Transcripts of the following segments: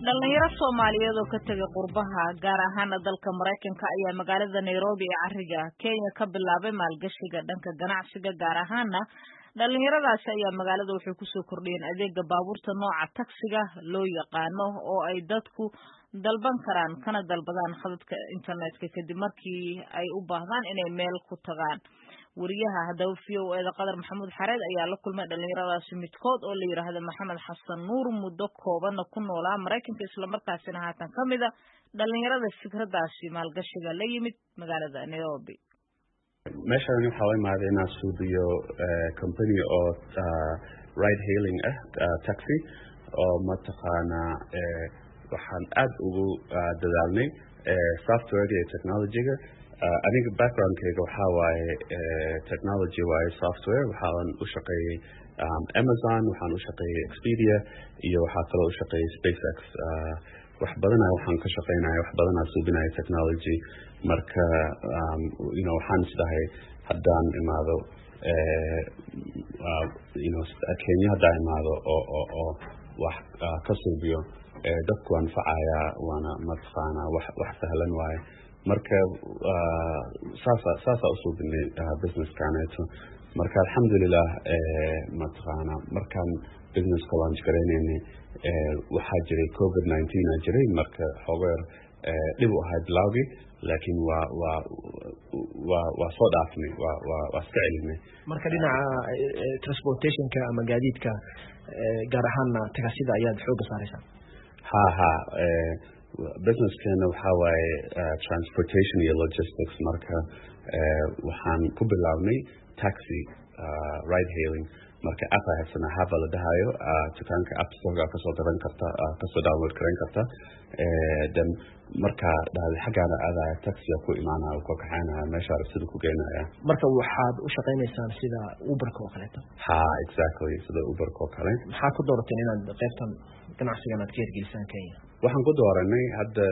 dhalinyaro Soomaaliyeed oo ka tagay qurbaha gaar ahaan dalka Mareykanka ayaa magaalada Nairobi ee cariga Kenya ka bilaabay maalgashiga dhanka ganacsiga gaar ahaan dhalinyaradaasi ayaa magaalada waxay ku soo kordhiyeen adeega baabuurta nooca taksiga loo yaqaano oo ay dadku dalban karaan kana dalbadaan khadadka internetka kadib markii ay u baahdaan inay meel ku tagaan wariyaha hadaba VOA Qadar Maxamuud Xareed ayaa la kulmay dhalinyaradaasi midkood oo la yiraahdo Maxamed Xasan Nuur muddo kooban ku noolaa Mareykanka isla markaasina haatan kamida dhalinyarada fikradaasi maalgashiga la yimid magaalada Nairobi meeshaan waxaa la imaaday inaan suubiyo company oo ride hailing taxi oo mataqaana waxaan aad ugu dadaalnay software iyo technology-ga aniga background-kayga waxaa waaye technology waaye software waxaan u shaqeeyay Amazon waxaan u shaqeeyay Expedia iyo waxaa kaloo u shaqeeyay SpaceX wax badan waxaan ka shaqeynaa wax badan suubinaya technology marka waxaan isdahay haddaan imaado Kenya haddaan imaado oo wax ka suubiyo dadku anfacaya waana mataqaana wax sahlan waaye marka saasa u suubinay business-kaaneeto marka alxamdulilah mataqaana markaan business-ka launch garaynaynay waxaa jiray COVID-19 jiray marka xogeer dhib u ahayd bilowgii laakiin waa soo dhaafnay waa iska celinay marka dhinaca transportation-ka ama gaadiidka gaar ahaanna taksida ayaad xooga saaraysaa ha business-keena waxaa waaye transportation iyo logistics marka waxaan ku bilaabnay taxi ride hailing marka app haysan haba la dhahayo dukaanka app store ka soo garan karta ka soo download garan karta then marka dhaal xagaana aada taxi ku imaanaa ku kaxaynaa meesha sida ku geenaya marka waxaad u shaqeynaysaan sida Uber oo kale ha exactly sida Uber oo kale maxaa ku doorateen inaad qaybtan ganacsiga aad ka hirgelisaan Kenya waxaan ku dooranay hadda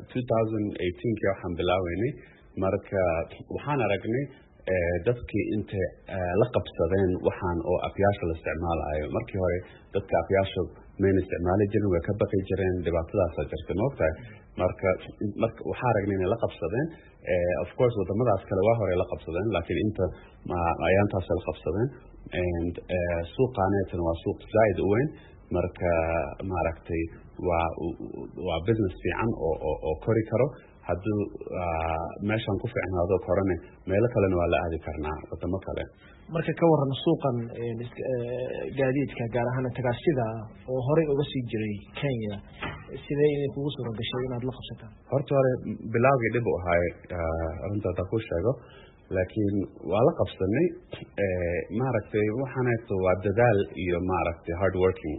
2018 waxaan bilaawnay marka waxaan aragnay dadkii inta la qabsadeen waxaan oo afyaasha la isticmaalayo markii hore dadka afyaasha meen isticmaali jirin way ka baqi jireen dhibaatadaas jirtay noqday marka waxaa aragnay in la qabsadeen of course wadamadaas kale waa hore la qabsadeen laakiin inta ayaantaas la qabsadeen and suuqaaneetan waa suuq zaid u weyn marka maaragtay waa business fiican oo kori karo hadduu meeshaan ku fiicnaado korane meelo kalena waa la aadi karnaa wadamo kale marka ka waran suuqan gaadiidka gaar ahaan tagaasida oo horey uga sii jiray Kenya sidee kugu soo gashay inaad la qabsataan horta hore bilowgii dib u ahay runta ku sheego laakiin waa la qabsanay maaragtay waxaanayto waa dadaal iyo maaragtay hard working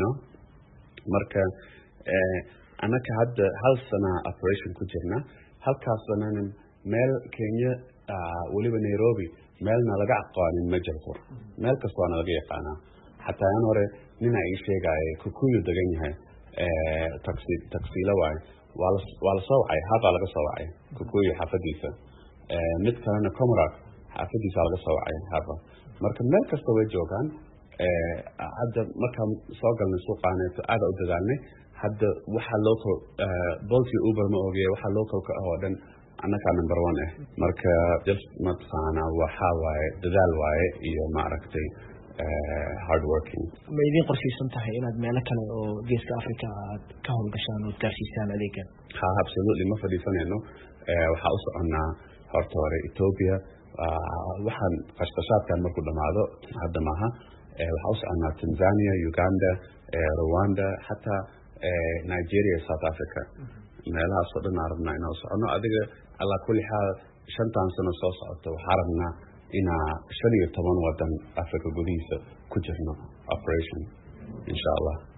marka anaka hadda hal sana operation ku jirna halkaas sanana meel Kenya waliba Nairobi meelna laga aqoonin ma jirto meel kasta waa laga yaqaanaa xataa aan hore nina ay sheegay Kikuyu degan yahay taxi la waa la soo wacay haba laga soo wacay Kikuyu xafadiisa mid kalena Komarak xafadiisa laga soo wacay haba marka meel kasta way joogaan hadda marka soo galnay suuqaaneeto aad u dadaalnay hadda waxa local Bolt iyo Uber ma ogeey waxa local ka oo dhan annaka number 1 marka just mataqaana waxa waaye dadaal waaye iyo maaragtay hard working ma idin qorshaysan tahay inaad meelo kale oo geeska Afrika aad ka howlgashaan oo gaarsiisaan adeegan absolutely ma fadhiisanayno waxa u soconaa horta hore Ethiopia waxaan qashqashaadkan markuu dhamaado hadda maaha waxa u soconaa Tanzania Uganda Rwanda hatta Nigeria South Africa meelahaas oo dhan arabna inaan socono adiga alla kulli xaal 5 sano soo socoto waxaan rabnaa inaa 15 wadan Afrika gudihiisa ku jirno operation insha Allah